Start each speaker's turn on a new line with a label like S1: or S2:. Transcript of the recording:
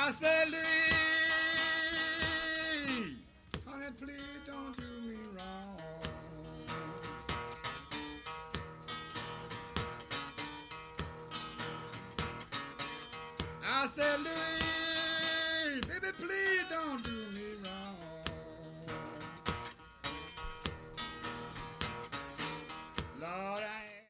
S1: I said, Louis, honey, please don't do me wrong. I said, Louis.